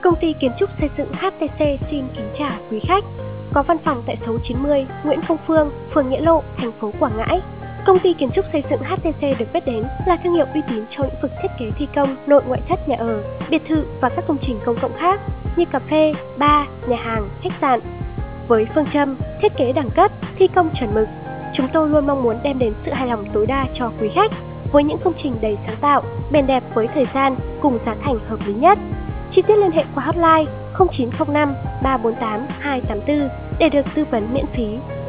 Công ty kiến trúc xây dựng HTC xin kính chào quý khách. Có văn phòng tại số 90 Nguyễn Công Phương, phường Nghĩa Lộ, thành phố Quảng Ngãi. Công ty kiến trúc xây dựng HTC được biết đến là thương hiệu uy tín trong lĩnh vực thiết kế thi công nội ngoại thất nhà ở, biệt thự và các công trình công cộng khác như cà phê, bar, nhà hàng, khách sạn. Với phương châm thiết kế đẳng cấp, thi công chuẩn mực, chúng tôi luôn mong muốn đem đến sự hài lòng tối đa cho quý khách với những công trình đầy sáng tạo, bền đẹp với thời gian cùng giá thành hợp lý nhất. Chi tiết liên hệ qua hotline 0905 348 284 để được tư vấn miễn phí.